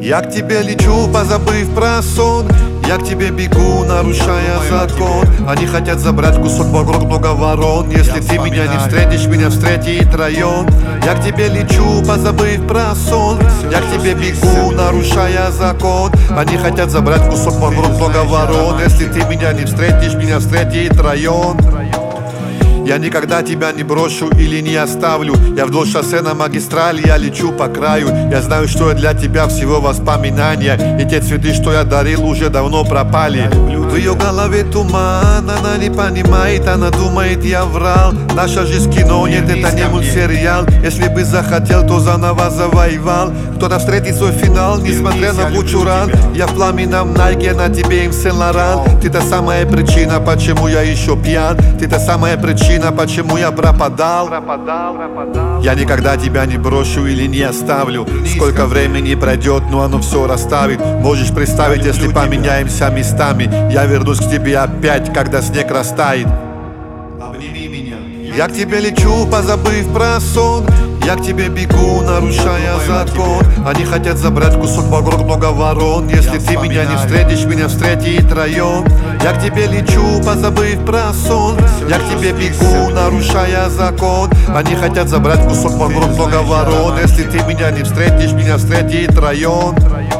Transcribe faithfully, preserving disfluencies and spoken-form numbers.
Я к тебе лечу, позабыв про сон. Я к тебе бегу, нарушая закон. Они хотят забрать кусок вокруг много ворон. Если ты меня не встретишь, меня встретит район. Я к тебе лечу, позабыв про сон. Я к тебе бегу, нарушая закон. Они хотят забрать кусок вокруг много ворон. Если ты меня не встретишь, меня встретит район. Я никогда тебя не брошу или не оставлю. Я вдоль шоссе на магистрали, я лечу по краю. Я знаю, что я для тебя всего воспоминания. И те цветы, что я дарил, уже давно пропали. В ее голове туман, она не понимает, она думает, я врал. Наша жизнь кино, нет, это не мультсериал. Если бы захотел, то заново завоевал. Кто-то встретит свой финал, несмотря на кучу ран. Я в пламенном Найке, на тебе им Сен-Лоран. Ты та самая причина, почему я еще пьян. Ты та самая причина, почему я пропадал. Я никогда тебя не брошу или не оставлю. Сколько времени пройдет, но оно все расставит. Можешь представить, если поменяемся местами. Я вернусь к тебе опять, когда снег растает. Обними меня. Я к тебе лечу, позабыв про сон. Я к тебе бегу, нарушая закон. Они хотят забрать кусок вокруг много ворон. Если ты меня не встретишь, меня встретит район. Я к тебе лечу, позабыв про сон. Я к тебе бегу, нарушая закон. Они хотят забрать кусок вокруг много ворон. Если ты меня не встретишь, меня встретит район.